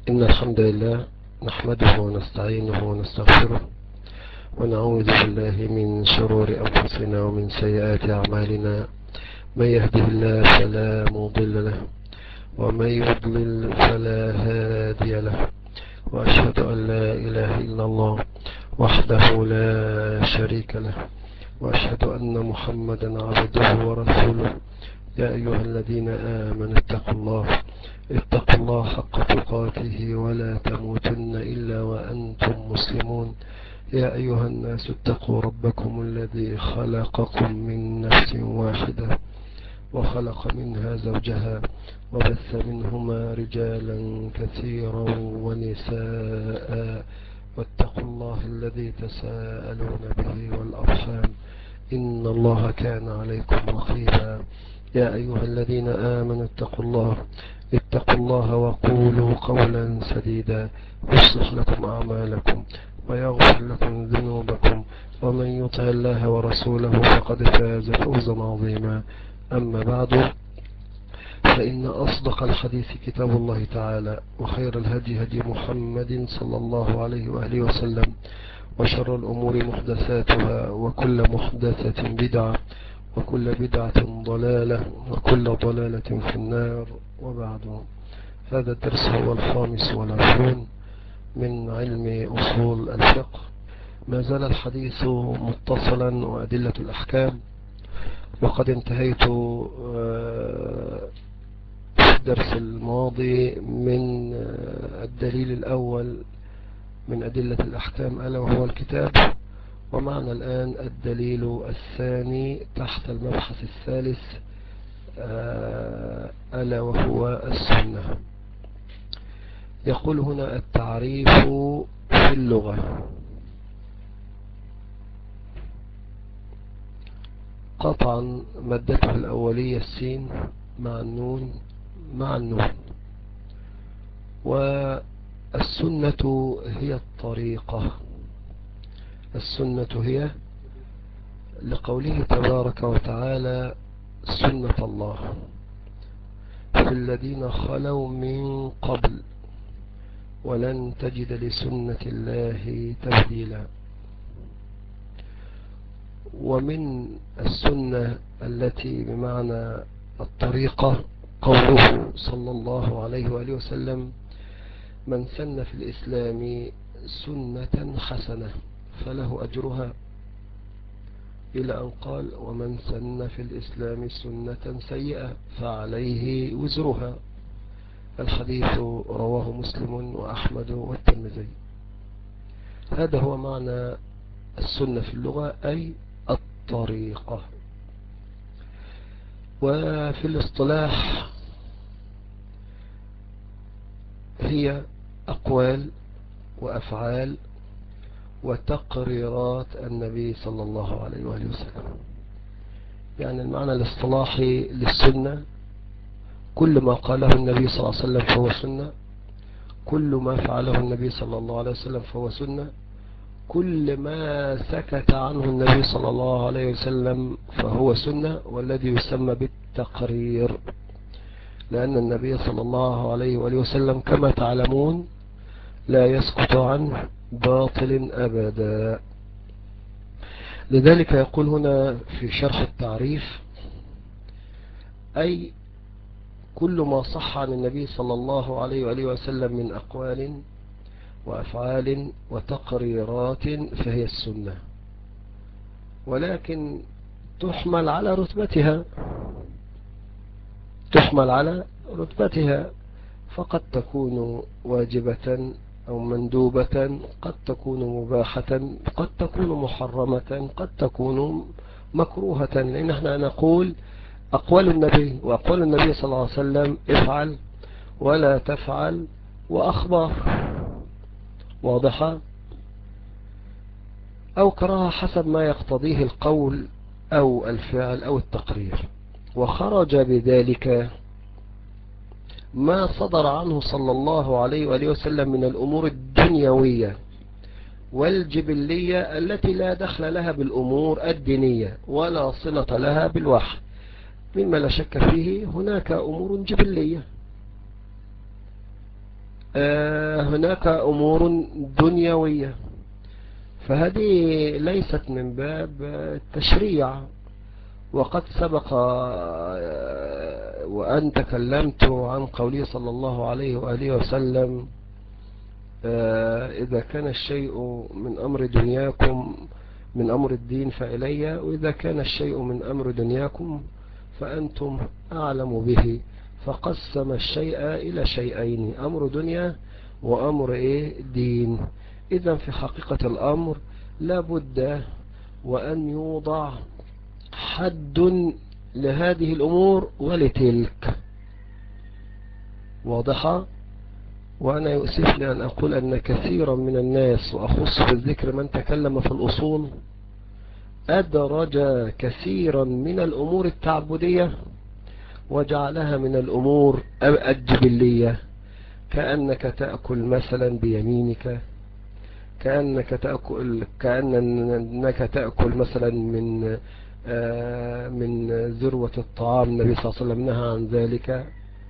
إن الحمد لله نحمده ونستعينه ونستغفره ونعوذ بالله من شرور أنفسنا ومن سيئات أعمالنا. من يهده الله فلا مضل له ومن يضلل فلا هادي له، وأشهد أن لا إله إلا الله وحده لا شريك له، وأشهد أن محمدا عبده ورسوله. يا أيها الذين آمنوا اتقوا الله حق تقاته ولا تموتن إلا وأنتم مسلمون. يا أيها الناس اتقوا ربكم الذي خلقكم من نفس واحدة وخلق منها زوجها وبث منهما رجالا كثيرا ونساء، واتقوا الله الذي تساءلون به والأرحام إن الله كان عليكم رقيبا. يا أيها الذين آمنوا اتقوا الله وقولوا قولا سديدا يصلح لكم أعمالكم ويغفر لكم ذنوبكم، ومن يطع الله ورسوله فقد فاز فوزا عظيما. أما بعد، فإن أصدق الحديث كتاب الله تعالى، وخير الهدي هدي محمد صلى الله عليه وآله وسلم، وشر الأمور محدثاتها، وكل محدثة بدعة، وكل بدعة ضلالة، وكل ضلالة في النار. وبعد، هذا الدرس هو الخامس والعشرون من علم أصول الفقه. ما زال الحديث متصلا وأدلة الأحكام، وقد انتهيت في الدرس الماضي من الدليل الأول من أدلة الأحكام، ألا وهو الكتاب. ومعنا الآن الدليل الثاني تحت المبحث الثالث، ألا وهو السنة. يقول هنا التعريف في اللغة. قطعا مادته الأولية السين مع النون والسنة هي الطريقة. السنة هي لقوله تبارك وتعالى سنة الله في الذين خلوا من قبل ولن تجد لسنة الله تبديلا. ومن السنة التي بمعنى الطريقة قوله صلى الله عليه وآله وسلم من سن في الإسلام سنة حسنة فله أجرها، إلى أن قال ومن سن في الإسلام سنة سيئة فعليه وزرها. الحديث رواه مسلم وأحمد والترمذي. هذا هو معنى السنة في اللغة، أي الطريقة. وفي الاصطلاح هي أقوال وأفعال وتقريرات النبي صلى الله عليه وآله وسلم. يعني المعنى الاصطلاحي للسنة كل ما قاله النبي صلى الله عليه وسلم فهو سنة، كل ما فعله النبي صلى الله عليه وسلم فهو سنة، كل ما سكت عنه النبي صلى الله عليه وسلم فهو سنة، والذي يسمى بالتقرير، لأن النبي صلى الله عليه وآله وسلم كما تعلمون لا يسكت عن باطل أبدا. لذلك يقول هنا في شرح التعريف أي كل ما صح عن النبي صلى الله عليه وآله وسلم من أقوال وأفعال وتقريرات فهي السنة، ولكن تحمل على رتبتها، فقد تكون واجبة أو مندوبة، قد تكون مباحة، قد تكون محرمة، قد تكون مكروهة. لأن احنا نقول أقوال النبي وأقوال النبي صلى الله عليه وسلم افعل ولا تفعل وأخبار واضحة أو كراهة حسب ما يقتضيه القول أو الفعل أو التقرير. وخرج بذلك ما صدر عنه صلى الله عليه وآله وسلم من الأمور الدنيوية والجبلية التي لا دخل لها بالأمور الدينية ولا صلة لها بالوحي. مما لا شك فيه هناك أمور جبلية هناك أمور دنيوية، فهذه ليست من باب التشريع. وقد سبق وأن تكلمت عن قوله صلى الله عليه وآله وسلم: إذا كان الشيء من أمر دنياكم من أمر الدين فإلي، وإذا كان الشيء من أمر دنياكم فأنتم أعلم به. فقسم الشيء إلى شيئين: أمر دنيا وأمر دين. إذا في حقيقة الأمر لابد وأن يوضع حد لهذه الأمور ولتلك. واضحة؟ وأنا يؤسفني أن أقول أن كثيرا من الناس، وأخص بالذكر من تكلم في الأصول، أدرج كثيرا من الأمور التعبدية وجعلها من الأمور الجبلية، كأنك تأكل مثلا بيمينك، كأنك تأكل مثلا من ذروة الطعام. النبي صلى الله عليه وسلم نهى عن ذلك.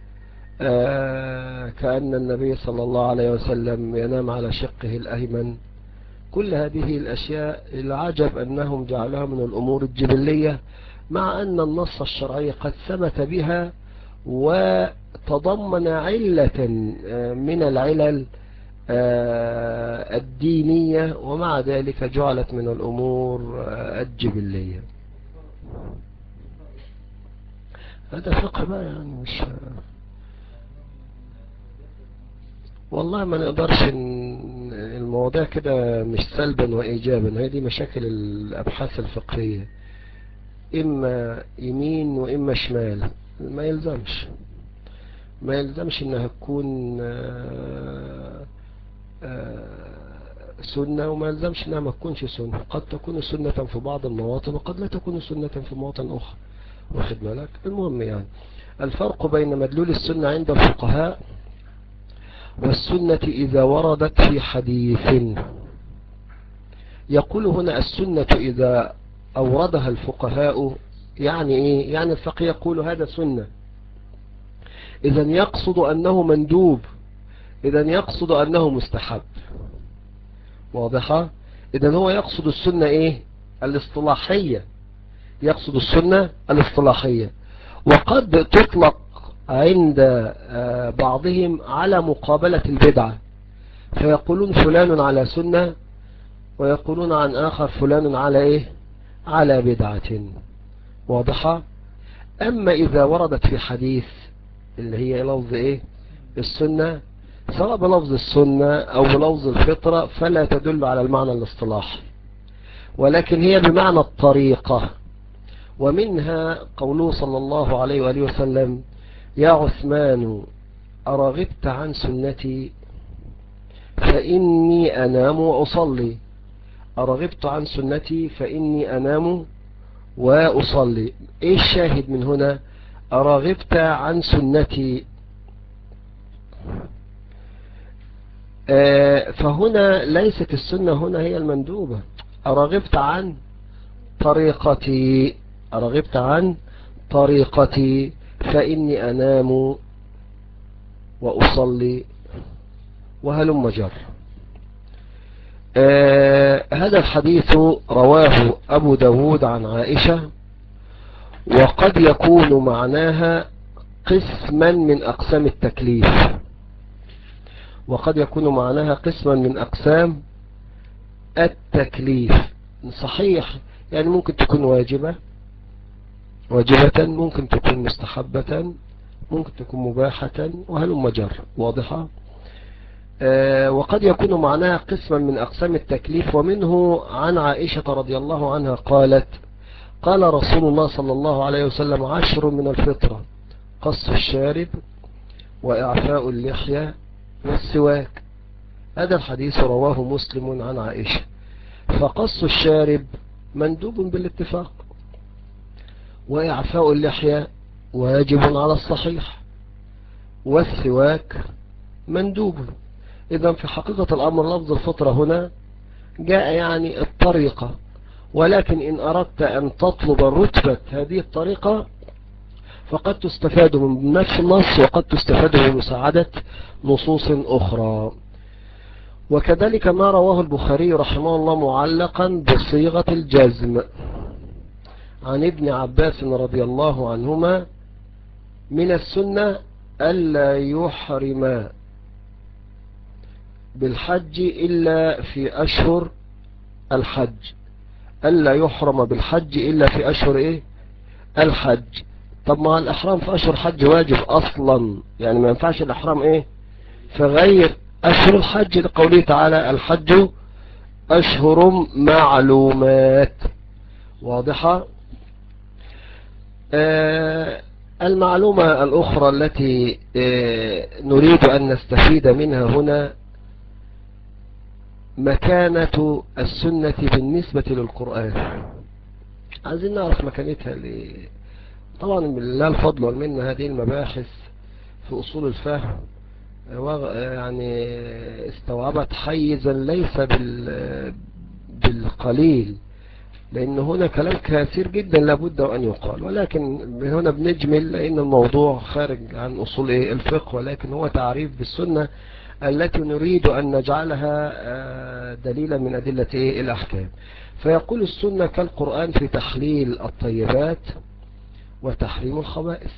كأن النبي صلى الله عليه وسلم ينام على شقه الأيمن. كل هذه الأشياء العجب أنهم جعلها من الأمور الجبلية، مع أن النص الشرعي قد ثبت بها وتضمن علة من العلل الدينية، ومع ذلك جعلت من الأمور الجبلية. هذا فقه بقى، يعني مش والله ما نقدرش المواضيع كده مش سلبا وإيجابا. هذه مشاكل الأبحاث الفقهية، إما يمين وإما شمال. ما يلزمش إنها تكون سنة، وما يلزمش إنها ما تكونش سنة. قد تكون سنة في بعض المواطن وقد لا تكون سنة في مواطن أخرى. واخد بالك؟ المهم يعني الفرق بين مدلول السنة عند الفقهاء والسنة إذا وردت في حديث. يقول هنا السنة إذا أوردها الفقهاء يعني إيه؟ يعني الفقيه يقول هذا سنة، إذا يقصد أنه مندوب، إذا يقصد أنه مستحب. واضحة؟ إذا هو يقصد السنة إيه؟ الاصطلاحية، يقصد السنة الاصطلاحية. وقد تطلق عند بعضهم على مقابلة البدعة، فيقولون فلان على سنة، ويقولون عن آخر فلان على إيه؟ على بدعة. واضحة؟ أما إذا وردت في حديث اللي هي لفظ إيه؟ السنة، سواء بلفظ السنة أو بلفظ الفطرة، فلا تدل على المعنى الاصطلاحي، ولكن هي بمعنى الطريقة. ومنها قوله صلى الله عليه وآله وسلم: يا عثمان أرغبت عن سنتي فإني أنام وأصلي. أرغبت عن سنتي فإني أنام وأصلي. إيه الشاهد من هنا؟ أرغبت عن سنتي، فهنا ليست السنة هنا هي المندوبة. أرغبت عن طريقتي، أرغبت عن طريقتي فإني أنام وأصلي وهلم جر. هذا الحديث رواه أبو داود عن عائشة، وقد يكون معناها قسما من أقسام التكليف، وقد يكون معناها قسما من أقسام التكليف. صحيح، يعني ممكن تكون واجبة، ممكن تكون مستحبة، ممكن تكون مباحة وهلم جر. واضحة؟ وقد يكون معناها قسما من أقسام التكليف. ومنه عن عائشة رضي الله عنها قالت: قال رسول الله صلى الله عليه وسلم: 10 من الفطرة: قص الشارب، وإعفاء اللحية، والسواك. هذا الحديث رواه مسلم عن عائشة. فقص الشارب مندوب بالاتفاق، وإعفاء اللحية واجب على الصحيح، والسواك مندوب. إذا في حقيقة الأمر لفظ الفطرة هنا جاء يعني الطريقة، ولكن إن أردت أن تطلب رتبة هذه الطريقة فقد تستفاد من نفس النص وقد تستفاد بمساعدة نصوص أخرى. وكذلك ما رواه البخاري رحمه الله معلقا بصيغة الجزم عن ابن عباس رضي الله عنهما: من السنة ألا يحرم بالحج إلا في أشهر الحج. ألا يحرم بالحج إلا في أشهر إيه؟ الحج. طب ما الإحرام في أشهر الحج واجب أصلا، يعني ما ينفعش الإحرام إيه في غير أشهر الحج، لقوله تعالى: الحج أشهر معلومات. واضحة؟ المعلومة الأخرى التي نريد أن نستفيد منها هنا مكانة السنة بالنسبة للقرآن. عايزين نعرف مكانتها طبعا بالله الفضل والمنة هذه المباحث في أصول الفهم يعني استوعبت حيزا ليس بالقليل، لأن هنا كلام كثير جدا لابد أن يقال، ولكن هنا بنجمل لأن الموضوع خارج عن أصول الفقه، ولكن هو تعريف بالسنة التي نريد أن نجعلها دليلا من أدلة الأحكام. فيقول: السنة كالقرآن في تحليل الطيبات وتحريم الخبائث،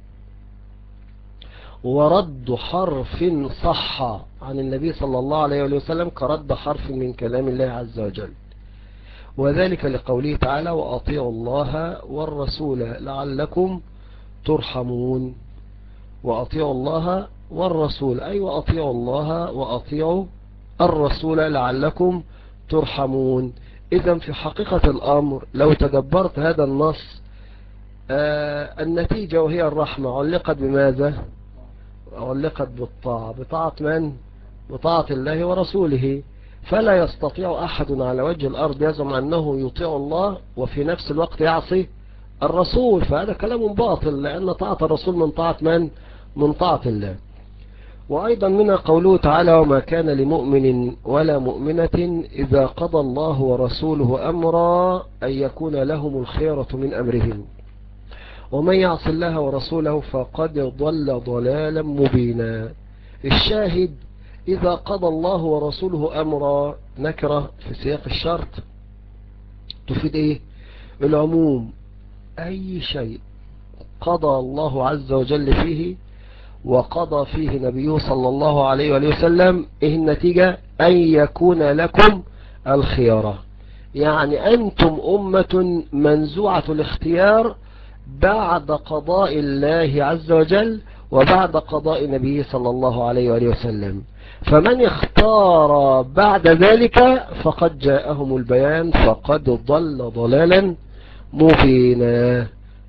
ورد حرف صح عن النبي صلى الله عليه وسلم كرد حرف من كلام الله عز وجل، وذلك لقوله تعالى: وأطيعوا الله والرسول لعلكم ترحمون. وأطيعوا الله والرسول أي وأطيعوا الله وأطيعوا الرسول لعلكم ترحمون. إذن في حقيقة الأمر لو تدبرت هذا النص النتيجة وهي الرحمة علقت بماذا؟ علقت بالطاعة. بطاعة من؟ بطاعة الله ورسوله. فلا يستطيع أحد على وجه الأرض يزعم أنه يطيع الله وفي نفس الوقت يعصي الرسول، فهذا كلام باطل، لأن طاعة الرسول من طاعة من؟ من طاعة الله. وأيضا منها قوله تعالى: وما كان لمؤمن ولا مؤمنة إذا قضى الله ورسوله أمرا أن يكون لهم الخيرة من أمرهم ومن يعص الله ورسوله فقد ضل ضلالا مبينا. الشاهد: إذا قضى الله ورسوله أمرا نكرة في سياق الشرط تفيد إيه؟ العموم. أي شيء قضى الله عز وجل فيه وقضى فيه نبيه صلى الله عليه وسلم، إيه النتيجة؟ أن يكون لكم الخيارة. يعني أنتم أمة منزوعة الاختيار بعد قضاء الله عز وجل وبعد قضاء نبيه صلى الله عليه وسلم، فمن اختار بعد ذلك فقد جاءهم البيان فقد ضل ضلالا مبينا.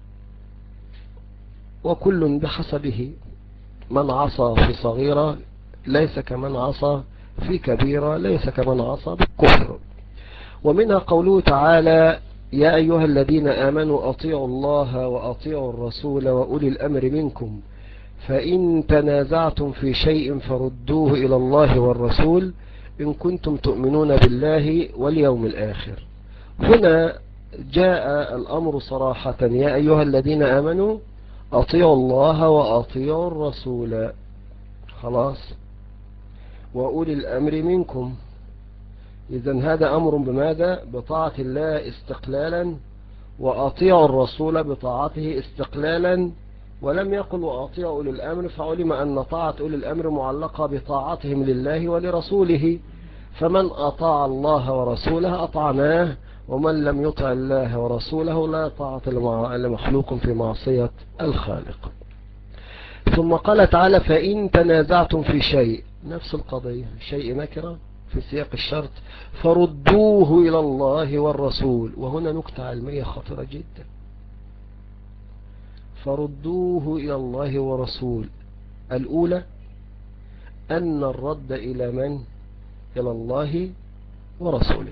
وكل بحسبه، من عصى في صغيرة ليس كمن عصى في كبيرة، ليس كمن عصى بالكفر. ومنها قوله تعالى: يا أيها الذين آمنوا أطيعوا الله وأطيعوا الرسول وأولي الأمر منكم فإن تنازعتم في شيء فردوه إلى الله والرسول إن كنتم تؤمنون بالله واليوم الآخر. هنا جاء الأمر صراحة: يا أيها الذين آمنوا أطيعوا الله وأطيعوا الرسول، خلاص، وأولي الأمر منكم. إذن هذا أمر بماذا؟ بطاعة الله استقلالا، وأطيعوا الرسول بطاعته استقلالا. ولم يقل وأطيعوا أولي الأمر، فعلم أن طاعة أولي الأمر معلقة بطاعتهم لله ولرسوله، فمن أطاع الله ورسوله أطعناه، ومن لم يطع الله ورسوله لا طاعة لمخلوق في معصية الخالق. ثم قال تعالى: فإن تنازعتم في شيء، نفس القضية، شيء نكرة في سياق الشرط، فردوه إلى الله والرسول. وهنا نكتة علمية خطيرة جدا: فردوه إلى الله ورسول. الأولى أن الرد إلى من؟ إلى الله ورسوله،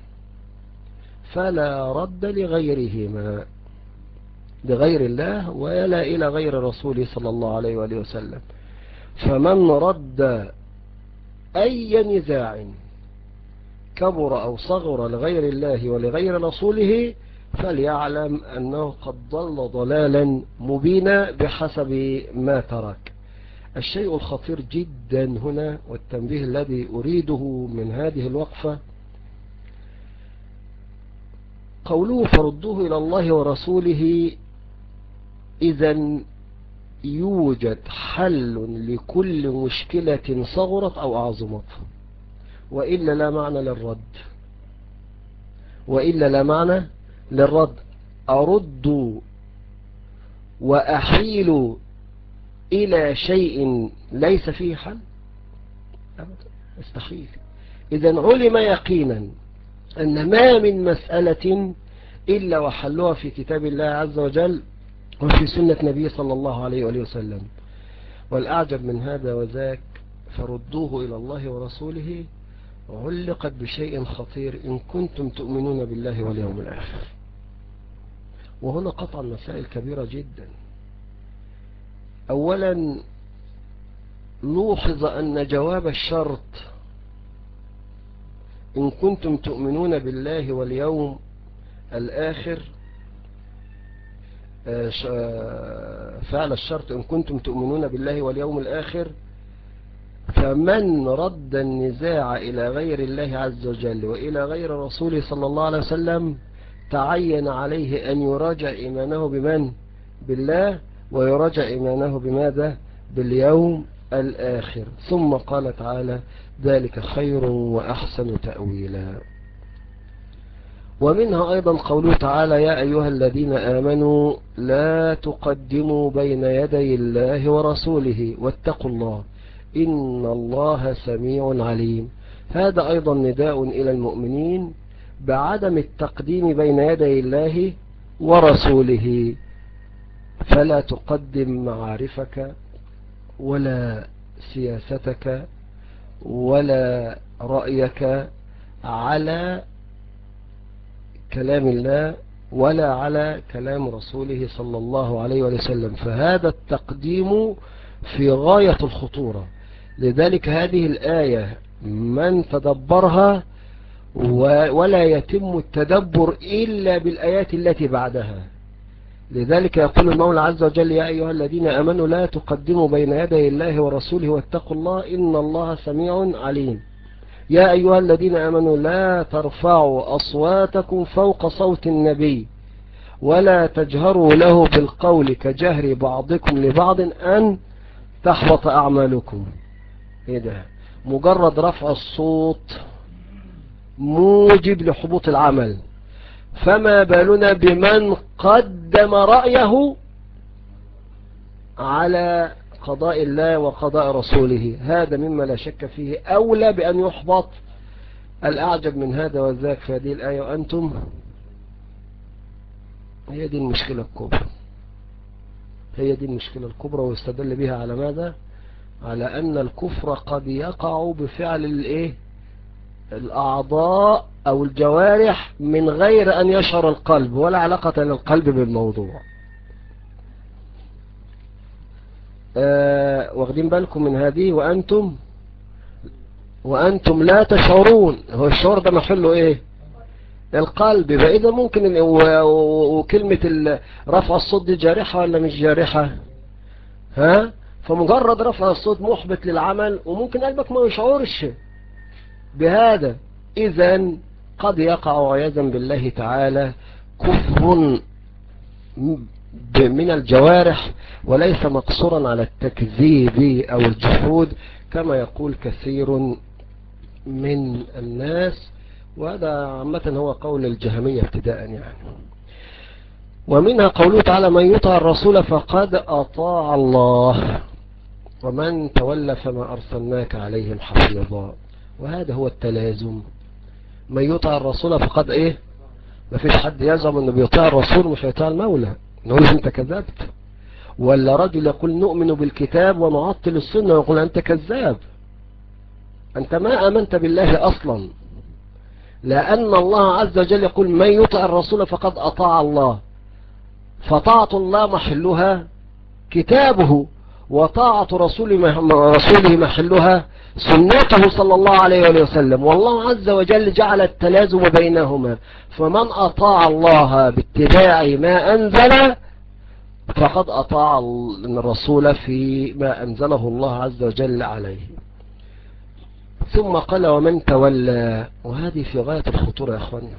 فلا رد لغيرهما، لغير الله ولا إلى غير رسوله صلى الله عليه وآله وسلم. فمن رد أي نزاع كبر أو صغر لغير الله ولغير رسوله فليعلم أنه قد ضل ضلالا مبينا بحسب ما ترك. الشيء الخطير جدا هنا والتنبيه الذي أريده من هذه الوقفة قوله فردوه إلى الله ورسوله. إذن يوجد حل لكل مشكلة صغرت أو أعظمت، وإلا لا معنى للرد، وإلا لا معنى للرد. أرد وأحيل إلى شيء ليس فيه حل؟ أبدا، استحيل. إذن علم يقينا أن ما من مسألة إلا وحلها في كتاب الله عز وجل وفي سنة نبي صلى الله عليه وآله وسلم. والأعجب من هذا وذاك فردوه إلى الله ورسوله علقت بشيء خطير: إن كنتم تؤمنون بالله واليوم الآخر. وهنا قطع مسائل كبيرة جدا. أولا نوحظ أن جواب الشرط إن كنتم تؤمنون بالله واليوم الآخر، فعل الشرط إن كنتم تؤمنون بالله واليوم الآخر، فمن رد النزاع إلى غير الله عز وجل وإلى غير رسوله صلى الله عليه وسلم تعين عليه أن يراجع إيمانه بمن؟ بالله، ويراجع إيمانه بماذا؟ باليوم الآخر. ثم قال تعالى ذلك خير وأحسن تأويلا. ومنها أيضا قوله تعالى يا أيها الذين آمنوا لا تقدموا بين يدي الله ورسوله واتقوا الله إن الله سميع عليم. هذا أيضا نداء إلى المؤمنين بعدم التقديم بين يدي الله ورسوله، فلا تقدم معارفك ولا سياستك ولا رأيك على كلام الله ولا على كلام رسوله صلى الله عليه وسلم، فهذا التقديم في غاية الخطورة. لذلك هذه الآية من تدبرها ولا يتم التدبر إلا بالآيات التي بعدها. لذلك يقول المولى عز وجل يا أيها الذين آمنوا لا تقدموا بين يدي الله ورسوله واتقوا الله إن الله سميع عليم. يا أيها الذين آمنوا لا ترفعوا أصواتكم فوق صوت النبي ولا تجهروا له بالقول كجهر بعضكم لبعض أن تحبط أعمالكم. إيه ده؟ مجرد رفع الصوت موجب لحبوط العمل، فما بالنا بمن قدم رأيه على قضاء الله وقضاء رسوله؟ هذا مما لا شك فيه أولى بأن يحبط. الأعجب من هذا وذاك في هذه الآية وأنتم، هي دي المشكلة الكبرى، هي دي المشكلة الكبرى. واستدل بها على ماذا؟ على أن الكفر قد يقع بفعل الأعضاء أو الجوارح من غير أن يشعر القلب، ولا علاقة للقلب بالموضوع. واخدين بالكم من هذه وأنتم لا تشعرون. هو الشعور ده محله إيه؟ القلب. فإذا ممكن وكلمة رفع الصوت دي جارحة ولا مش جارحة؟ ها؟ فمجرد رفع الصوت محبط للعمل، وممكن قلبك ما يشعرش بهذا. إذن قد يقع عياذا بالله تعالى كفر من الجوارح، وليس مقصورا على التكذيب أو الجحود كما يقول كثير من الناس، وهذا عامة هو قول الجهمية ابتداء يعني. ومنها قوله تعالى من يطع الرسول فقد أطاع الله ومن تولى فما أرسلناك عليهم حفيظا. وهذا هو التلازم. من يطع الرسول فقد إيه؟ ما فيش حد يزعم أنه بيطاع الرسول مش هيطاع المولى، نقول أنت كذبت. ولا رجل يقول نؤمن بالكتاب ونعطل السنة ويقول أنت كذاب، أنت ما آمنت بالله أصلا. لأن الله عز وجل يقول من يطع الرسول فقد أطاع الله، فطاعة الله محلها كتابه، وطاعة رسوله محلها سنته صلى الله عليه وسلم، والله عز وجل جعل التلازم بينهما، فمن أطاع الله باتباع ما أنزل فقد أطاع الرسول في ما أنزله الله عز وجل عليه. ثم قال ومن تولى، وهذه في غاية الخطورة يا أخواني،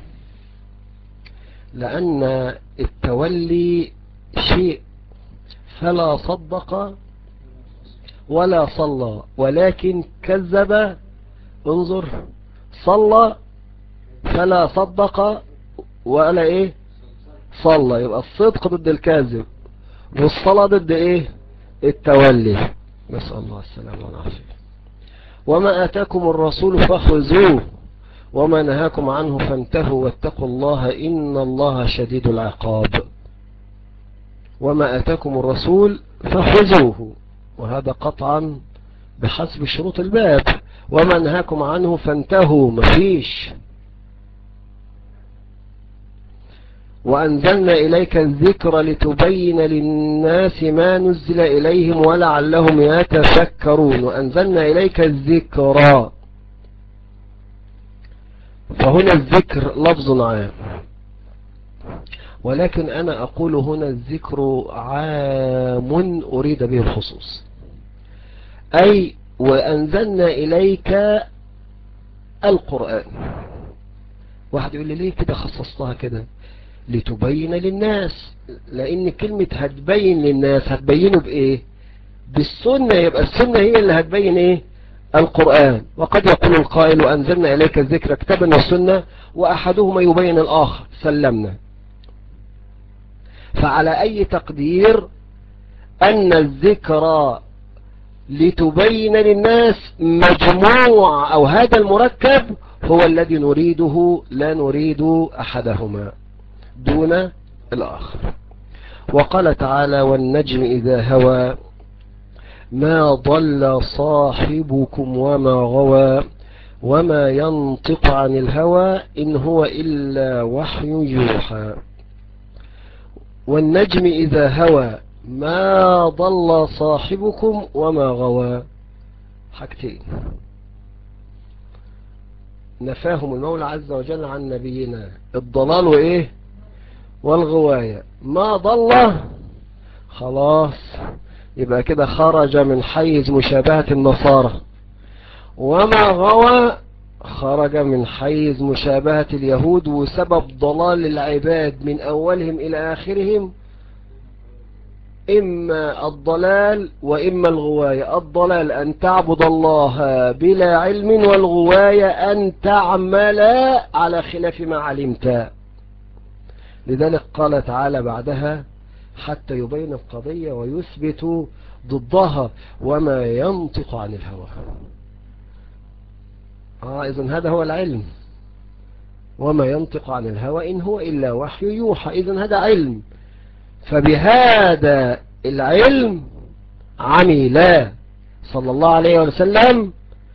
لأن التولي شيء فلا صدق ولا صلى ولكن كذب، انظر، صلى فلا صدق ولا ايه صلى، يبقى الصدق ضد الكاذب والصلاة ضد ايه التولي، نسأل الله السلامة والعافية. وما آتاكم الرسول فخذوه وما نهاكم عنه فانتهوا واتقوا الله إن الله شديد العقاب. وما آتاكم الرسول فخذوه، وهذا قطعا بحسب شروط الباب، وما نهاكم عنه فانتهوا، مفيش. وأنزلنا إليك الذكر لتبين للناس ما نزل إليهم ولعلهم يتفكرون. وأنزلنا إليك الذكر، فهنا الذكر لفظ عام، ولكن أنا أقول هنا الذكر عام أريد به الخصوص، أي وأنزلنا إليك القرآن. واحد يقول لي ليه كده خصصتها كده؟ لتبين للناس، لأن كلمة هتبين للناس هتبينه بإيه؟ بالسنة، يبقى السنة هي اللي هتبين إيه؟ القرآن. وقد يقول القائل وأنزلنا إليك الذكر كتابا والسنة وأحدهما يبين الآخر، سلمنا. فعلى أي تقدير أن الذكر لتبين للناس مجموع أو هذا المركب هو الذي نريده، لا نريد أحدهما دون الآخر. وقال تعالى والنجم إذا هوى ما ضل صاحبكم وما غوى وما ينطق عن الهوى إن هو إلا وحي يوحى. والنجم إذا هوى ما ضل صاحبكم وما غوى، حاجتين نفاهم المولى عز وجل عن نبينا، الضلال وإيه والغواية. ما ضل خلاص يبقى كده خرج من حيز مشابهة النصارى، وما غوى خرج من حيز مشابهة اليهود. وسبب ضلال العباد من أولهم إلى آخرهم إما الضلال وإما الغواية. الضلال أن تعبد الله بلا علم، والغواية أن تعمل على خلاف ما علمت. لذلك قال تعالى بعدها حتى يبين القضية ويثبت ضدها وما ينطق عن الهوى. إذن هذا هو العلم، وما ينطق عن الهوى إن هو إلا وحي يوحى، إذن هذا علم. فبهذا العلم عمل صلى الله عليه وسلم،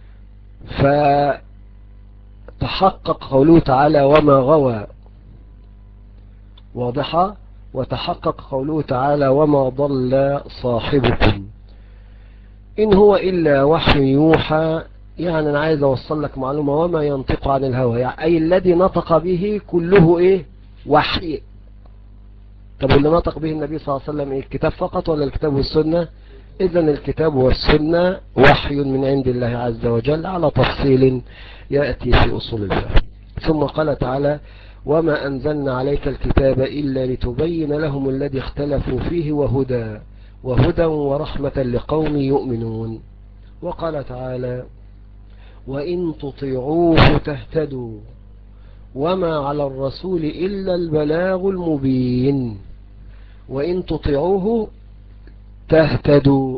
فتحقق قوله تعالى وما غوى، واضحة، وتحقق قوله تعالى وما ضل صاحبكم إن هو إلا وحي يوحى. يعني أنا عايز أوصل لك معلومة، وما ينطق عن الهوى يعني أي الذي نطق به كله إيه وحي. طب اللي نطق به النبي صلى الله عليه وسلم إيه، الكتاب فقط ولا الكتاب والسنة؟ إذن الكتاب والسنة وحي من عند الله عز وجل على تفصيل يأتي في أصول الفهم. ثم قال تعالى وما أنزلنا عليك الكتاب إلا لتبين لهم الذي اختلفوا فيه وهدى ورحمة لقوم يؤمنون. وقال تعالى وإن تطيعوه تهتدوا وما على الرسول إلا البلاغ المبين. وإن تطيعوه تهتدوا،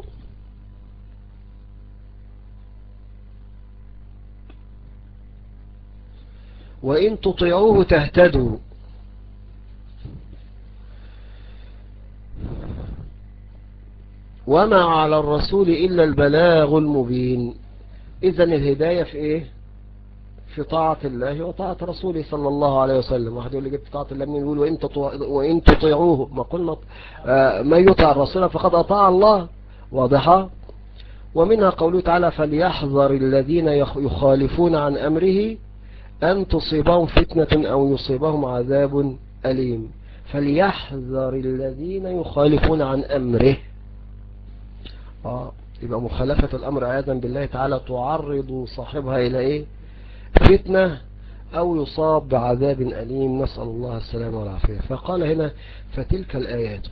وإن تطيعوه تهتدوا. وما على الرسول إلا البلاغ المبين. إذن الهداية في إيه؟ في طاعة الله وطاعة رسوله صلى الله عليه وسلم. واحد يقول لي جبت طاعة الله، من يقول وإن تطيعوه، ما قلنا ما يطع الرسول فقد أطاع الله. واضحة. ومنها قوله تعالى فليحذر الذين يخالفون عن أمره أن تصيبهم فتنة أو يصيبهم عذاب أليم. فليحذر الذين يخالفون عن أمره. يبقى مخالفة الأمر عياذا بالله تعالى تعرض صاحبها إلى إيه؟ فتنة أو يصاب بعذاب أليم، نسأل الله السلامة والعافية. فقال هنا فتلك الآيات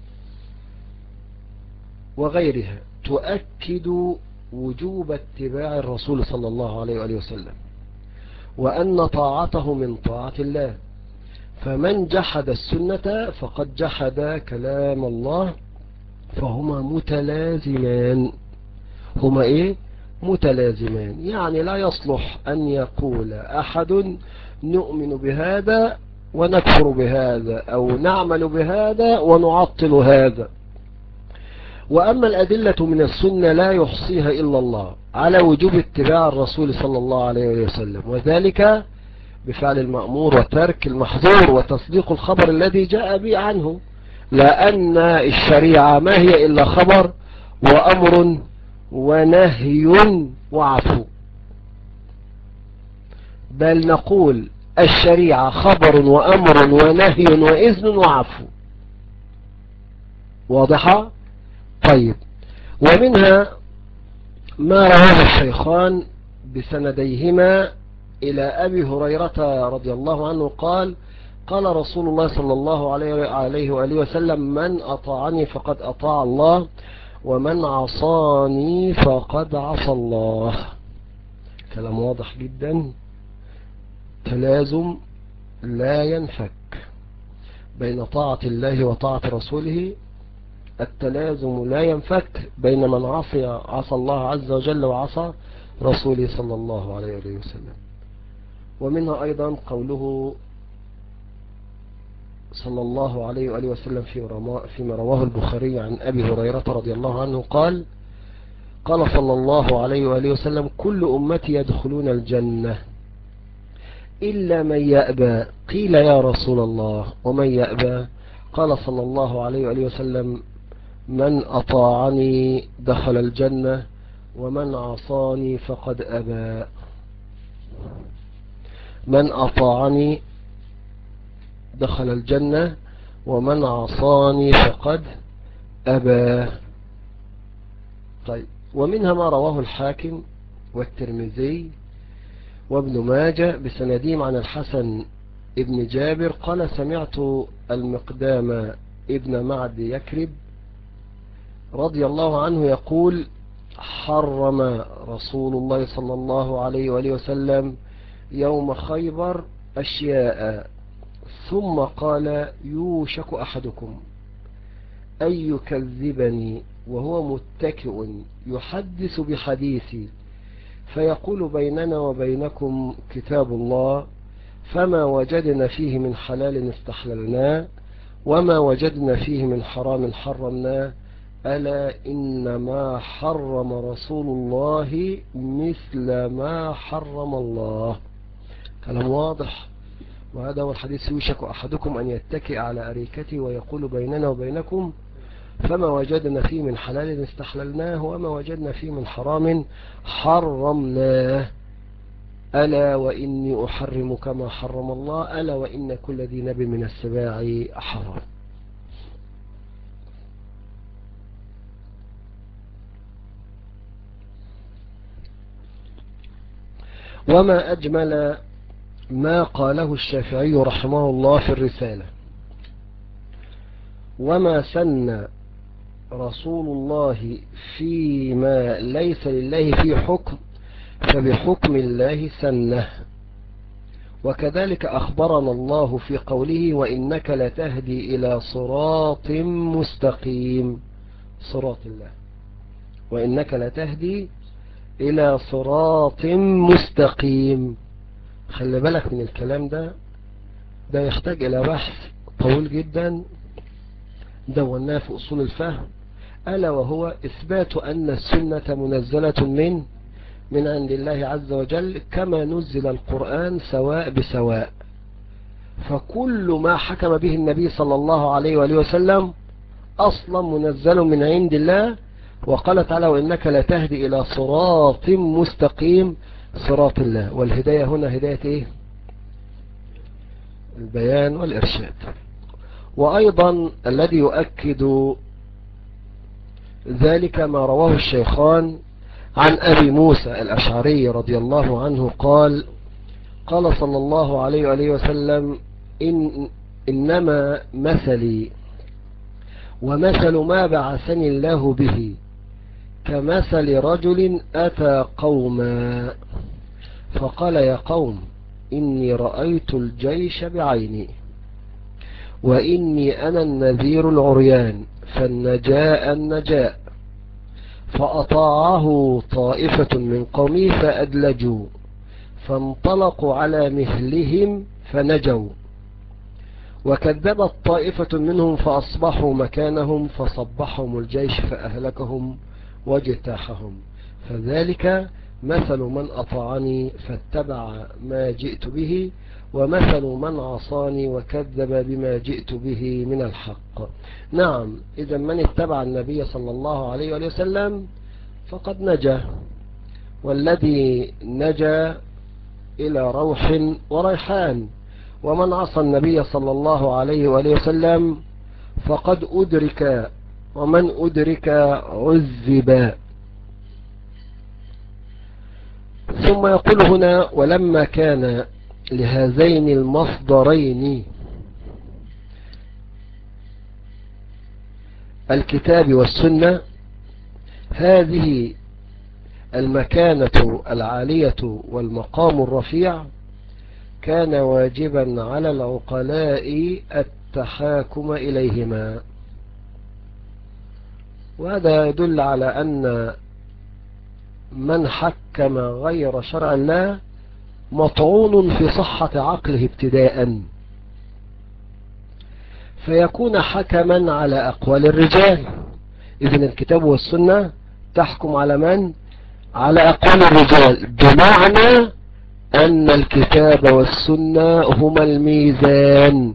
وغيرها تؤكد وجوب اتباع الرسول صلى الله عليه وآله وسلم، وأن طاعته من طاعة الله. فمن جحد السنة فقد جحد كلام الله، فهما متلازمان. هما إيه؟ متلازمان. يعني لا يصلح أن يقول أحد نؤمن بهذا ونكفر بهذا، أو نعمل بهذا ونعطل هذا. وأما الأدلة من السنة لا يحصيها إلا الله على وجوب اتباع الرسول صلى الله عليه وسلم، وذلك بفعل المأمور وترك المحظور وتصديق الخبر الذي جاء به عنه، لأن الشريعة ما هي إلا خبر وأمر ونهي وعفو. بل نقول الشريعة خبر وأمر ونهي وإذن وعفو. واضحة؟ طيب. ومنها ما رواه الشيخان بسنديهما إلى أبي هريرة رضي الله عنه قال قال رسول الله صلى الله عليه وآله وسلم من أطاعني فقد أطاع الله، ومن عصاني فقد عصى الله. كلام واضح جدا، تلازم لا ينفك بين طاعة الله وطاعة رسوله. التلازم لا ينفك بين من عصى الله عز وجل وعصى رسوله صلى الله عليه وسلم. ومنها أيضا قوله صلى الله عليه وآله وسلم فيما رواه البخاري عن أبي هريرة رضي الله عنه قال صلى الله عليه وآله وسلم كل أمتي يدخلون الجنة إلا من يأبى. قيل يا رسول الله ومن يأبى؟ قال صلى الله عليه وآله وسلم من أطاعني دخل الجنة ومن عصاني فقد أبى. من أطاعني دخل الجنة ومن عصاني فقد أبى. طيب. ومنها ما رواه الحاكم والترمذي وابن ماجه بسندهم عن الحسن ابن جابر قال سمعت المقدام ابن معد يكرب رضي الله عنه يقول حرم رسول الله صلى الله عليه وآله وسلم يوم خيبر أشياء، ثم قال يوشك أحدكم أن يكذبني وهو متكئ يحدث بحديثي، فيقول بيننا وبينكم كتاب الله، فما وجدنا فيه من حلال استحللناه وما وجدنا فيه من حرام حرمناه، ألا إنما حرم رسول الله مثل ما حرم الله. كلام واضح. وهذا هو الحديث يوشك أحدكم أن يتكئ على أريكته ويقول بيننا وبينكم فما وجدنا فيه من حلال استحللناه وما وجدنا فيه من حرام حرمناه، ألا وإني أحرم كما حرم الله، ألا وإن كل ذي نب من السباع حرام. وما أجمل ما قاله الشافعي رحمه الله في الرسالة: وما سن رسول الله فيما ليس لله فيه حكم فبحكم الله سنه. وكذلك أخبرنا الله في قوله وإنك لتهدي إلى صراط مستقيم. صراط الله، وإنك لتهدي إلى صراط مستقيم. خلي بالك من الكلام ده يحتاج إلى بحث طويل جدا دوناه في أصول الفهم، ألا وهو إثبات أن السنة منزلة من عند الله عز وجل كما نزل القرآن سواء بسواء. فكل ما حكم به النبي صلى الله عليه وآله وسلم أصلا منزل من عند الله، وقال تعالى وإنك لتهدي إلى صراط مستقيم صراط الله. والهداية هنا هداية إيه؟ البيان والإرشاد. وأيضا الذي يؤكد ذلك ما رواه الشيخان عن أبي موسى الأشعري رضي الله عنه قال قال صلى الله عليه وآله وسلم إنما مثلي ومثل ما بعثني الله به كمثل رجل أتى قوما فقال يا قوم إني رأيت الجيش بعيني وإني أنا النذير العريان فالنجاء النجاء فأطاعه طائفة من قومي فأدلجوا فانطلقوا على مهلهم فنجوا وكذبت طائفة منهم فأصبحوا مكانهم فصبحهم الجيش فأهلكهم واجتاحهم فذلك مثل من أطاعني فاتبع ما جئت به ومثل من عصاني وكذب بما جئت به من الحق. نعم، إذا من اتبع النبي صلى الله عليه وسلم فقد نجا، والذي نجا إلى روح وريحان، ومن عصى النبي صلى الله عليه وسلم فقد أدرك، ومن أدرك عذب. ثم يقول هنا ولما كان لهذين المصدرين الكتاب والسنة هذه المكانة العالية والمقام الرفيع كان واجبا على العقلاء التحاكم إليهما. وهذا يدل على أن من حكم غير شرع الله مطعون في صحة عقله ابتداء، فيكون حكما على أقوال الرجال. إذن الكتاب والسنة تحكم على من؟ على أقوال الرجال، بمعنى أن الكتاب والسنة هما الميزان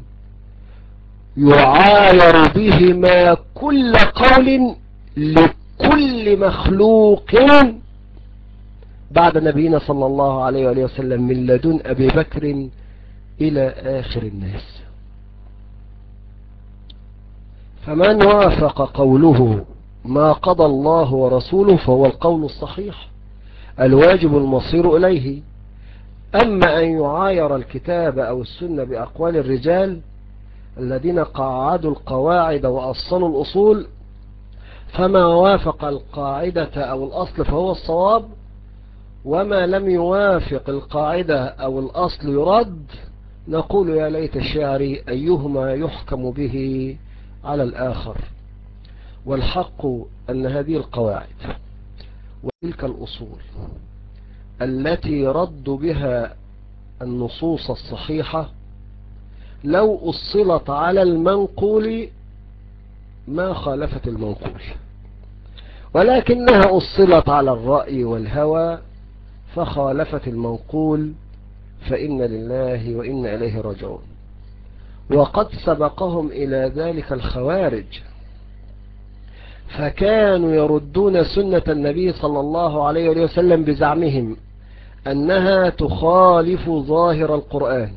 يعاير بهما كل قول لكل مخلوق بعد نبينا صلى الله عليه وسلم من لدن أبي بكر إلى آخر الناس. فمن وافق قوله ما قضى الله ورسوله فهو القول الصحيح الواجب المصير إليه. أما أن يعاير الكتاب أو السنة بأقوال الرجال الذين قاعدوا القواعد وأصلوا الأصول، فما وافق القاعدة أو الأصل فهو الصواب، وما لم يوافق القاعدة أو الأصل يرد. نقول يا ليت الشعر أيهما يحكم به على الآخر. والحق أن هذه القواعد وتلك الأصول التي رد بها النصوص الصحيحة لو أصلت على المنقول ما خالفت المنقول، ولكنها أصلت على الرأي والهوى فخالفت المنقول، فإن لله وإنا إليه راجعون. وقد سبقهم إلى ذلك الخوارج، فكانوا يردون سنة النبي صلى الله عليه وسلم بزعمهم أنها تخالف ظاهر القرآن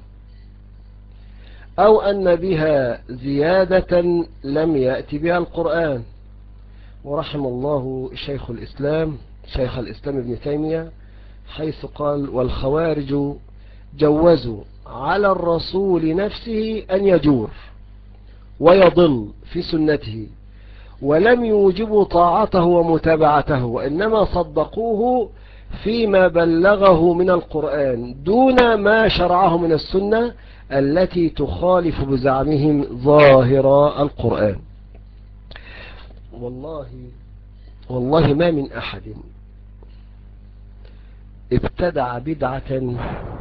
أو أن بها زيادة لم يأتي بها القرآن. ورحم الله شيخ الإسلام ابن تيمية حيث قال والخوارج جوزوا على الرسول نفسه أن يجور ويضل في سنته، ولم يوجبوا طاعته ومتابعته، وإنما صدقوه فيما بلغه من القرآن دون ما شرعه من السنة التي تخالف بزعمهم ظاهر القرآن. والله ما من أحد ابتدع بدعة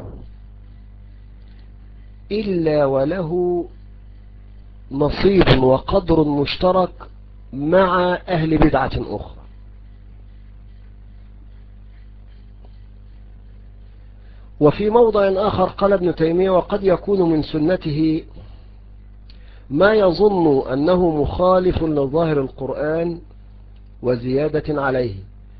إلا وله نصيب وقدر مشترك مع أهل بدعة أخرى. وفي موضع آخر قال ابن تيمية وقد يكون من سنته ما يظن أنه مخالف لظاهر القرآن وزيادة عليه،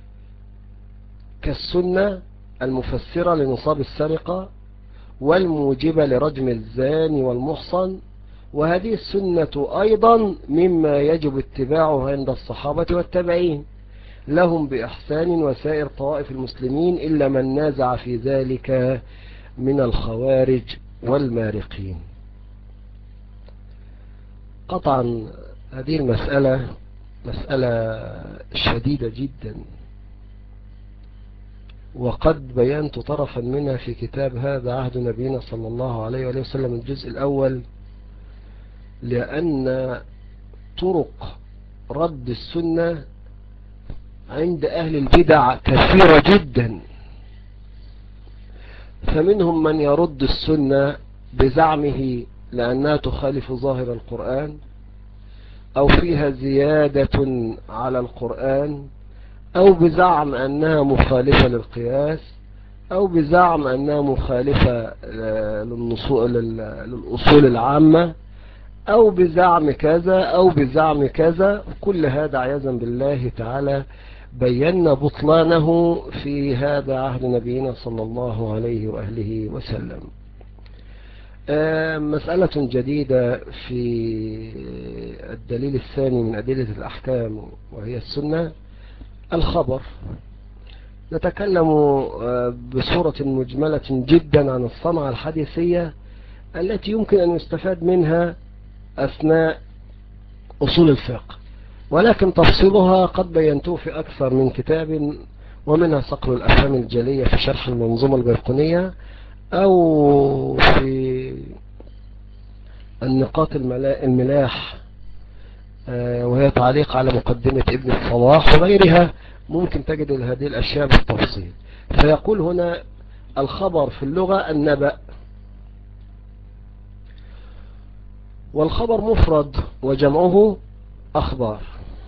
كالسنة المفسرة لنصاب السرقة والموجبة لرجم الزاني والمحصن. وهذه السنة أيضا مما يجب اتباعه عند الصحابة والتابعين لهم بإحسان وسائر طوائف المسلمين إلا من نازع في ذلك من الخوارج والمارقين. قطعا هذه المسألة مسألة شديدة جدا، وقد بينت طرفا منها في كتاب هذا عهد نبينا صلى الله عليه وسلم الجزء الأول، لأن طرق رد السنة عند أهل البدع كثيرة جدا. فمنهم من يرد السنة بزعمه لأنها تخالف ظاهر القرآن، أو فيها زيادة على القرآن، أو بزعم أنها مخالفة للقياس، أو بزعم أنها مخالفة للأصول العامة، أو بزعم كذا أو بزعم كذا. كل هذا عياذا بالله تعالى بينا بطلانه في هذا عهد نبينا صلى الله عليه وآله وسلم. مسألة جديدة في الدليل الثاني من أدلة الأحكام وهي السنة، الخبر. نتكلم بصورة مجملة جدا عن الصنعة الحديثية التي يمكن أن يستفاد منها أثناء أصول الفقه، ولكن تفصيلها قد بينته في أكثر من كتاب، ومنها صقل الأفهام الجلية في شرح المنظومة البيقونية، أو في النقاط الملاح وهي تعليق على مقدمة ابن الصلاح وغيرها. ممكن تجد هذه الأشياء بالتفصيل. فيقول هنا الخبر في اللغة النبأ، والخبر مفرد وجمعه أخبار،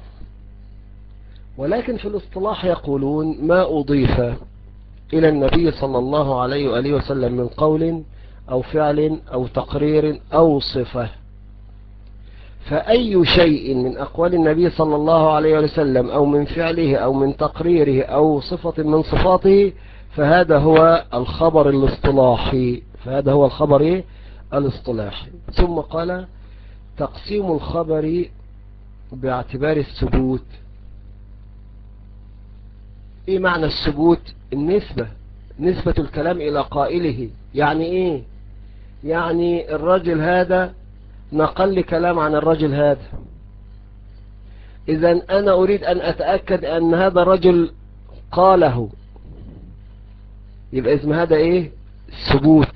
ولكن في الاصطلاح يقولون ما أضيف إلى النبي صلى الله عليه وآله وسلم من قول أو فعل أو تقرير أو صفة. فأي شيء من أقوال النبي صلى الله عليه وسلم أو من فعله أو من تقريره أو صفة من صفاته فهذا هو الخبر الاصطلاحي. ثم قال تقسيم الخبر باعتبار الثبوت. ايه معنى الثبوت؟ نسبة الكلام الى قائله. يعني ايه؟ يعني الرجل هذا نقل لي كلام عن الرجل هذا، اذا انا اريد ان اتأكد ان هذا الرجل قاله، يبقى اسم هذا ايه؟ الثبوت.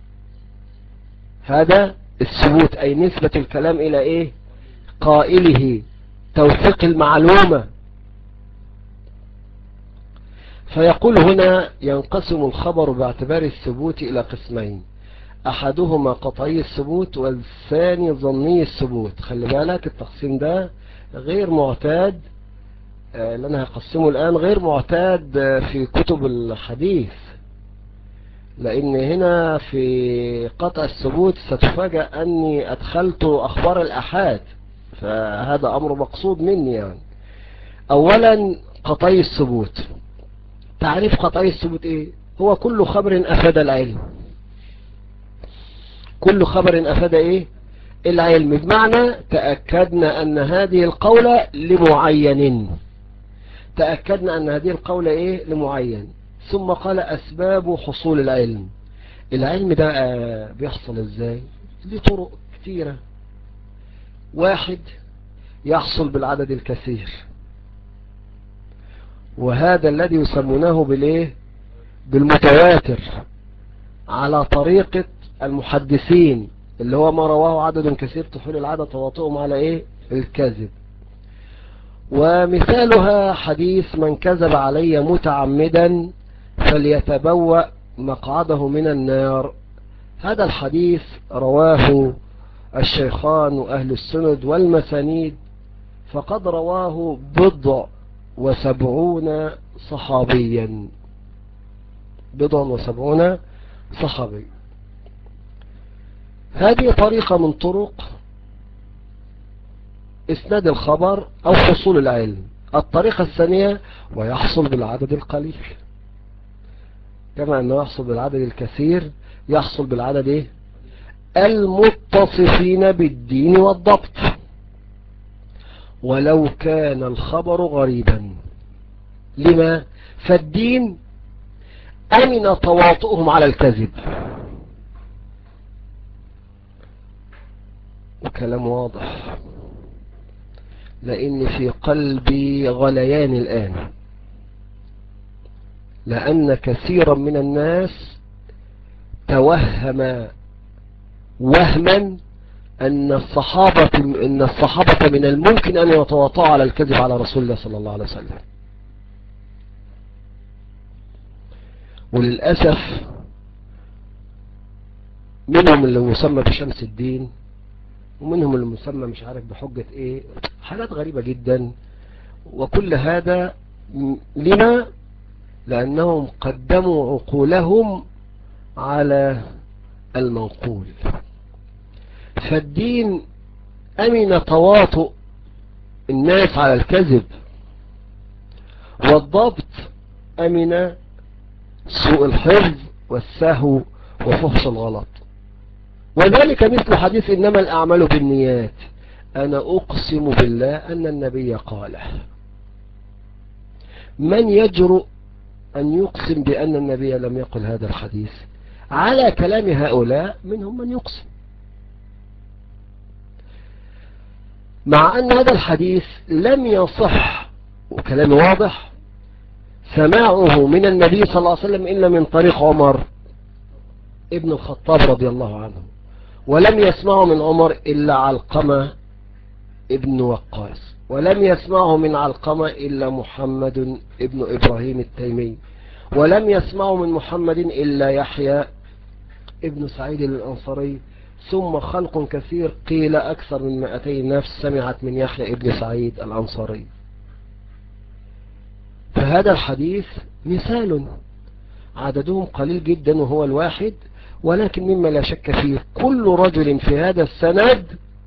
هذا الثبوت اي نسبة الكلام الى ايه؟ قائله، توثيق المعلومة. فيقول هنا ينقسم الخبر باعتبار الثبوت إلى قسمين، أحدهما قطعي الثبوت والثاني ظني الثبوت. خلي بالك التقسيم ده غير معتاد، اللي أنا هقسمه الآن غير معتاد في كتب الحديث، لأن هنا في قطع الثبوت ستفاجأ أني أدخلت أخبار الأحاد، فهذا أمر مقصود مني. يعني أولا قطعي الثبوت، تعريف قطعي الثبوت ايه؟ هو كل خبر افاد العلم، كل خبر افاد ايه؟ العلم، بمعنى تأكدنا ان هذه القولة لمعين، تأكدنا ان هذه القولة ايه؟ لمعين. ثم قال اسباب حصول العلم. العلم ده بيحصل ازاي؟ لطرق كثيرة. واحد، يحصل بالعدد الكثير، وهذا الذي يسمونه بالايه؟ بالمتواتر، على طريقة المحدثين، اللي هو ما رواه عدد كثير تحول العدد تواطئهم على ايه؟ الكذب. ومثالها حديث من كذب علي متعمدا فليتبوأ مقعده من النار. هذا الحديث رواه الشيخان وأهل السند والمسانيد، فقد رواه 70 صحابيا، 70 صحابي. هذه طريقة من طرق اسناد الخبر او حصول العلم. الطريقة الثانية ويحصل بالعدد القليل، كما أنه يحصل بالعدد الكثير يحصل بالعدد إيه؟ المتصفين بالدين والضبط، ولو كان الخبر غريبا. لما؟ فالدين أمن تواطؤهم على الكذب. وكلام واضح، لأن في قلبي غليان الآن، لأن كثيرا من الناس توهم وهما أن الصحابة من الممكن أن يتواطؤوا على الكذب على رسول الله صلى الله عليه وسلم. وللأسف منهم اللي مسمى بشمس الدين، ومنهم اللي مسمى مش عارف بحجة ايه، حالات غريبة جدا. وكل هذا لما؟ لأنهم قدموا عقولهم على المنقول. فالدين أمن تواطؤ الناس على الكذب، والضبط أمن سوء الحفظ والسهو وفحش الغلط. وذلك مثل حديث إنما الأعمال بالنيات، أنا أقسم بالله أن النبي قاله. من يجرؤ أن يقسم بأن النبي لم يقل هذا الحديث؟ على كلام هؤلاء منهم من يقسم، مع أن هذا الحديث لم يصح، وكلام واضح، سماعه من النبي صلى الله عليه وسلم إلا من طريق عمر ابن الخطاب رضي الله عنه، ولم يسمعه من عمر إلا علقمة ابن وقاص، ولم يسمعه من علقمة إلا محمد ابن إبراهيم التيمي، ولم يسمعه من محمد إلا يحيى ابن سعيد الأنصاري، ثم خلق كثير، قيل أكثر من 200 نفس سمعت من يحيى ابن سعيد الأنصاري. فهذا الحديث مثال عددهم قليل جدا وهو الواحد، ولكن مما لا شك فيه كل رجل في هذا السند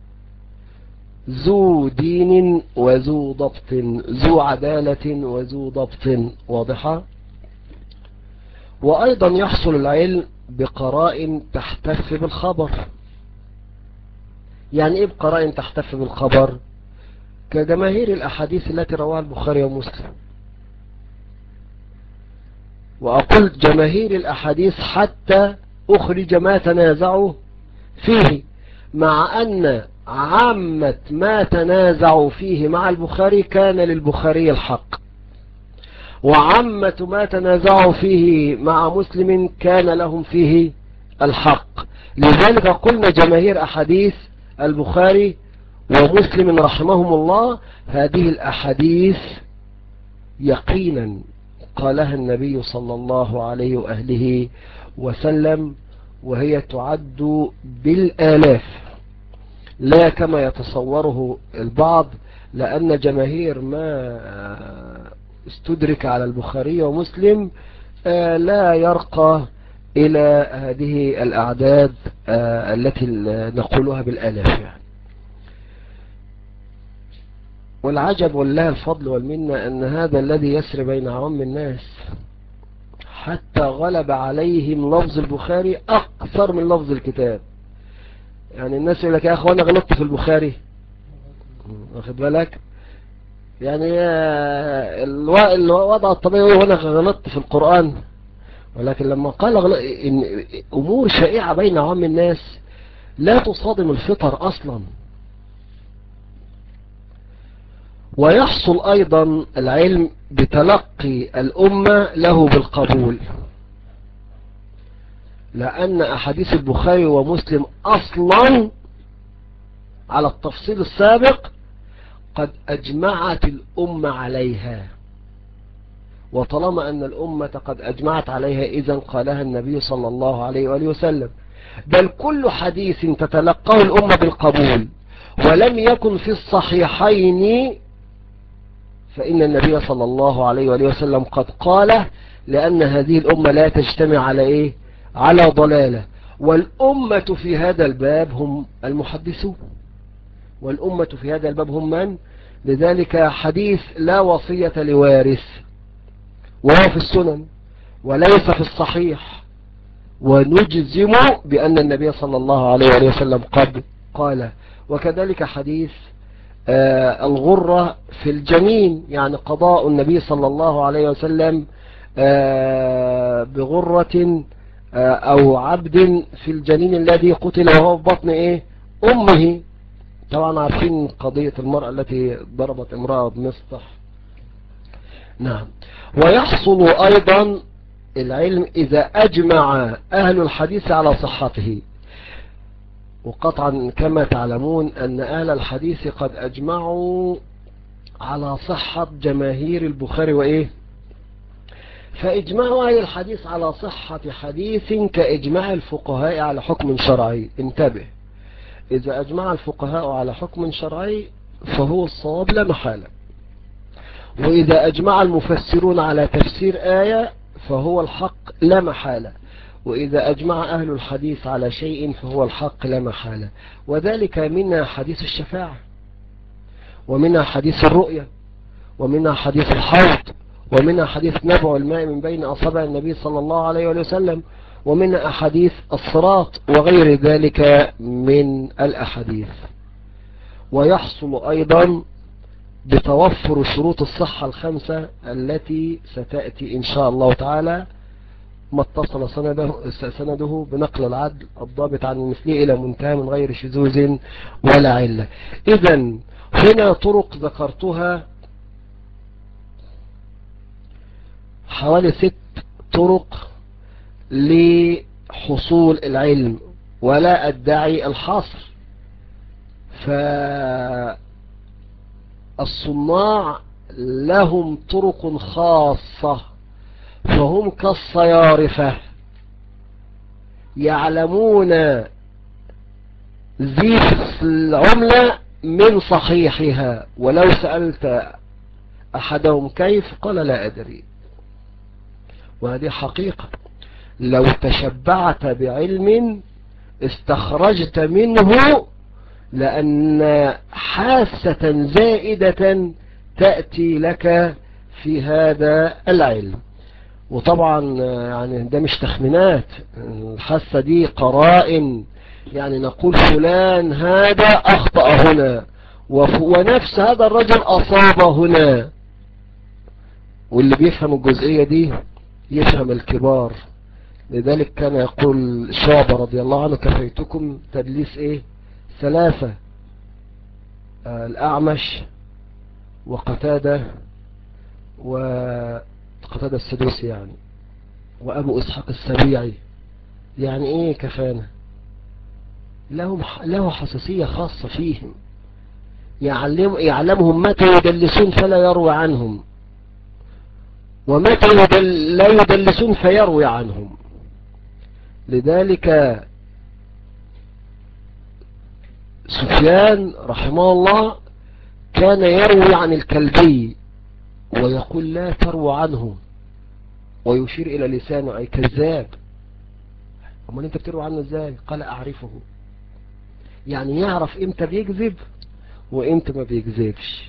ذو دين وذو ضبط، ذو عدالة وذو ضبط. واضحة؟ وأيضا يحصل العلم بقرائن تحتف بالخبر. يعني إيه بقرائن تحتف بالخبر؟ كجماهير الأحاديث التي رواها البخاري ومسلم. وأقول جماهير الأحاديث حتى أخرج ما تنازعوا فيه، مع أن عامة ما تنازعوا فيه مع البخاري كان للبخاري الحق، وعامة ما تنازعوا فيه مع مسلم كان لهم فيه الحق. لذلك قلنا جماهير أحاديث البخاري ومسلم رحمهم الله هذه الأحاديث يقينا قالها النبي صلى الله عليه وآله وسلم، وهي تعد بالآلاف، لا كما يتصوره البعض، لأن جماهير ما استدرك على البخاري ومسلم لا يرقى إلى هذه الأعداد التي نقولها بالآلاف يعني. والعجب والله الفضل والمنة أن هذا الذي يسري بين عوام الناس حتى غلب عليهم لفظ البخاري أكثر من لفظ الكتاب. يعني الناس يقول لك يا أخوانا غلطت في البخاري، واخد بالك؟ يعني الوضع الطبيعي وانا غلطت في القرآن، ولكن لما قال إن أمور شائعة بين عوام الناس لا تصادم الفطر أصلا. ويحصل أيضا العلم بتلقي الأمة له بالقبول، لأن أحاديث البخاري ومسلم أصلا على التفصيل السابق قد أجمعت الأمة عليها، وطالما أن الأمة قد أجمعت عليها إذن قالها النبي صلى الله عليه وآله وسلم. بل كل حديث تتلقاه الأمة بالقبول ولم يكن في الصحيحين فإن النبي صلى الله عليه وآله وسلم قد قاله، لأن هذه الأمة لا تجتمع على إيه؟ على ضلالة. والأمة في هذا الباب هم المحدثون، والأمة في هذا الباب هم من؟ لذلك حديث لا وصية لوارث وهو في السنن وليس في الصحيح، ونجزم بأن النبي صلى الله عليه وسلم قد قال. وكذلك حديث الغرة في الجنين، يعني قضاء النبي صلى الله عليه وسلم بغرة أو عبد في الجنين الذي قتل وهو في بطن أمه. طبعا عارفين قضية المرأة التي ضربت امرأة بمسطح. نعم. ويحصل أيضا العلم إذا أجمع أهل الحديث على صحته، وقطعا كما تعلمون أن أهل الحديث قد أجمعوا على صحة جماهير البخاري فإجماع أهل الحديث على صحة حديث كإجماع الفقهاء على حكم شرعي. انتبه، إذا أجمع الفقهاء على حكم شرعي فهو الصواب لا محالة، وإذا أجمع المفسرون على تفسير آية فهو الحق لا محالة، وإذا أجمع أهل الحديث على شيء فهو الحق لا محالة. وذلك منها حديث الشفاعة، ومنها حديث الرؤية، ومنها حديث الحوض، ومنها حديث نبع الماء من بين أصابع النبي صلى الله عليه وسلم، ومنها أحاديث الصراط وغير ذلك من الأحاديث. ويحصل أيضا بتوفر شروط الصحة الخمسة التي ستأتي إن شاء الله تعالى، ما اتصل سنده بنقل العدل الضابط عن المثلي إلى منتهى من غير شذوذ ولا علة. إذن هنا طرق ذكرتها حوالي 6 طرق لحصول العلم، ولا أدعي الحصر. فالصناع لهم طرق خاصة، فهم كالصيارفة يعلمون زيف العملة من صحيحها، ولو سألت أحدهم كيف قال لا أدري. وهذه حقيقة، لو تشبعت بعلم استخرجت منه، لأن حاسة زائدة تأتي لك في هذا العلم. وطبعا يعني ده مش تخمينات، الحاسة دي قرائن، يعني نقول فلان هذا أخطأ هنا، ونفس هذا الرجل أصاب هنا. واللي بيفهم الجزئية دي يفهم الكبار. لذلك كان يقول شعبة رضي الله عنه: كفيتكم تدليس 3، الأعمش وقتادة السدوسي يعني، وأبو إسحاق السبيعي. يعني كفانا؟ له حساسية خاصة فيهم، يعلمهم متى يدلسون فلا يروي عنهم، ومتى لا يدلسون فيروي عنهم. لذلك سفيان رحمه الله كان يروي عن الكلبي ويقول لا تروى عنه، ويشير إلى لسانه أي كذاب. أما أنت بتروي عنه إزاي؟ قال أعرفه، يعني يعرف إمتى بيكذب وإمتى ما بيكذبش.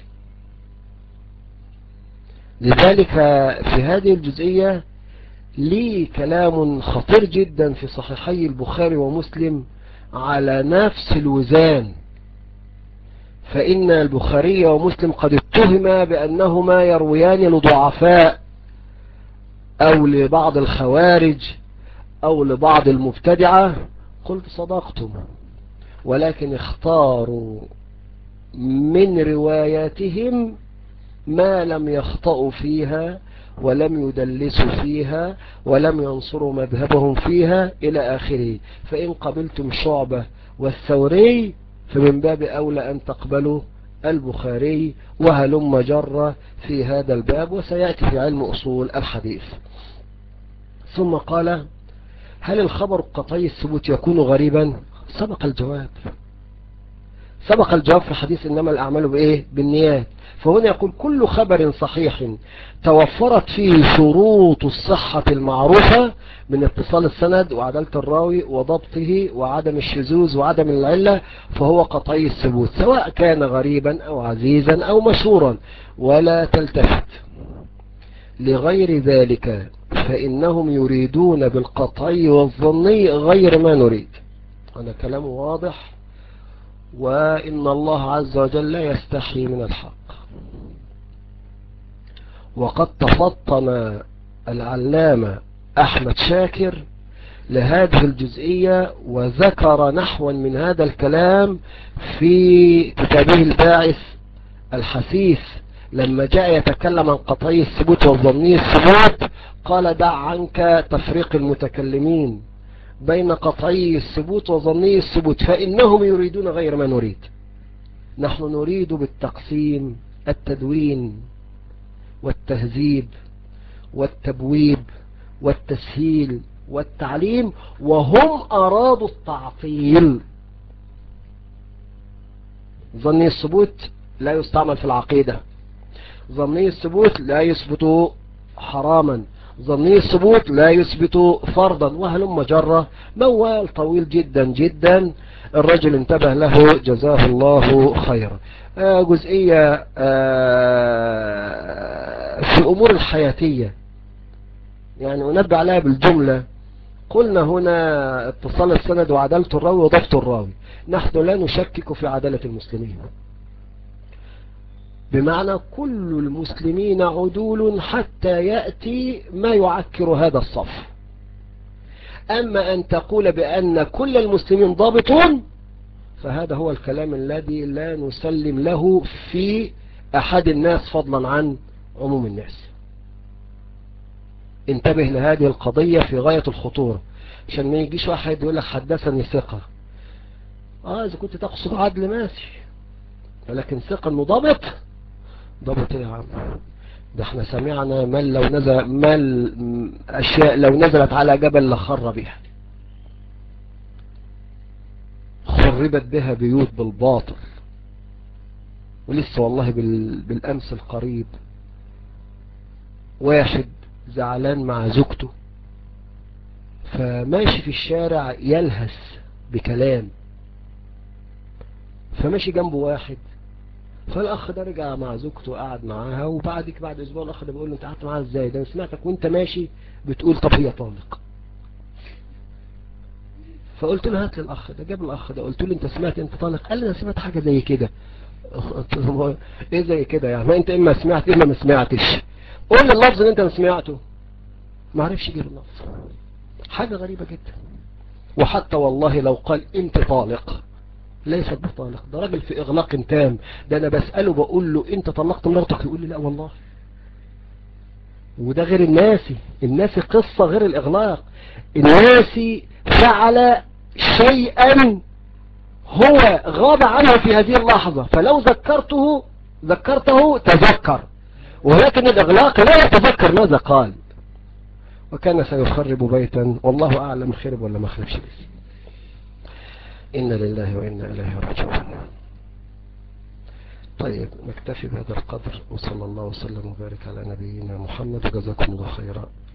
لذلك في هذه الجزئية لي كلام خطير جدا في صحيحي البخاري ومسلم على نفس الوزان، فإن البخاري ومسلم قد اتهما بأنهما يرويان لضعفاء أو لبعض الخوارج أو لبعض المبتدعة. قلت صدقتم، ولكن اختاروا من رواياتهم ما لم يخطئوا فيها ولم يدلسوا فيها ولم ينصروا مذهبهم فيها إلى آخره. فإن قبلتم شعبة والثوري فمن باب أولى أن تقبلوا البخاري، وهلم جرة في هذا الباب، وسيأتي في علم أصول الحديث. ثم قال: هل الخبر قطعي الثبوت يكون غريبا؟ سبق الجواب. سبق الجواب في حديث إنما الأعمال بإيه؟ بالنيات. فهنا يقول كل خبر صحيح توفرت فيه شروط الصحة المعروفة من اتصال السند وعدالة الراوي وضبطه وعدم الشذوذ وعدم العلة، فهو قطعي الثبوت سواء كان غريبا أو عزيزا أو مشهورا. ولا تلتفت لغير ذلك فإنهم يريدون بالقطعي والظني غير ما نريد. هذا كلام واضح، وإن الله عز وجل لا يستحي من الحق. وقد تفطن العلامة أحمد شاكر لهذه الجزئية وذكر نحوا من هذا الكلام في كتابه الباعث الحثيث، لما جاء يتكلم عن قطعي الثبوت والظني الثبوت قال دع عنك تفريق المتكلمين بين قطعي الثبوت وظني الثبوت فإنهم يريدون غير ما نريد. نحن نريد بالتقسيم التدوين والتهذيب والتبويب والتسهيل والتعليم، وهم أرادوا التعطيل. ظني الثبوت لا يستعمل في العقيدة، ظني الثبوت لا يثبت حراما، ظني الثبوت لا يثبت فرضا، وهلم جرة موال طويل جدا جدا. الرجل انتبه له جزاه الله خيرا. جزئية في الأمور الحياتية يعني أنبه عليها بالجملة. قلنا هنا اتصال السند وعدالة الراوي وضبط الراوي، نحن لا نشكك في عدالة المسلمين، بمعنى كل المسلمين عدول حتى يأتي ما يعكر هذا الصف. أما أن تقول بأن كل المسلمين ضابطون فهذا هو الكلام الذي لا نسلم له في أحد الناس فضلا عن عموم الناس. انتبه لهذه القضية في غاية الخطورة، عشان ما يجيش واحد يقول لك حدثني ثقة. إذا كنت تقصد عدل ماشي، ولكن ثقة مضابط ضابط ايه يا عم؟ ده احنا سمعنا من لو نزل أشياء لو نزلت على جبل لخر بها، خربت بها بيوت بالباطل. ولسه والله بالأمس القريب واحد زعلان مع زوجته فماشي في الشارع يلهث بكلام، فماشي جنبه واحد، فالأخ ده رجع مع زوجته وقعد معاها، بعد أسبوع الأخ ده بيقول له أنت قعدت معاها إزاي؟ ده أنا سمعتك وأنت ماشي بتقول طب هي طالق. فقلت له هات لي الأخ ده، جاب الأخ ده، قلت له أنت سمعت أنت طالق؟ قال لي أنا سمعت حاجة زي كده. قلت له إيه زي كده يعني؟ ما أنت إما سمعت إما ما سمعتش، قول لي اللفظ اللي أنت ما سمعته. ما عرفش يجيب اللفظ، حاجة غريبة جدا. وحتى والله لو قال أنت طالق ليست بطالق، ده راجل في إغلاق تام. ده أنا بسأله بقول له أنت طلقت مرتك؟ يقول لي لا والله. وده غير الناسي قصة غير الإغلاق. الناسي فعل شيئا هو غاب عنه في هذه اللحظة، فلو ذكرته تذكر، ولكن الإغلاق لا يتذكر ماذا قال. وكان سيخرب بيتا والله أعلم خرب ولا ما خربش. إنا لله وإنا إليه راجعون. طيب نكتفي بهذا القدر، وصلى الله وسلم وبارك على نبينا محمد، وجزاكم الله خيرا.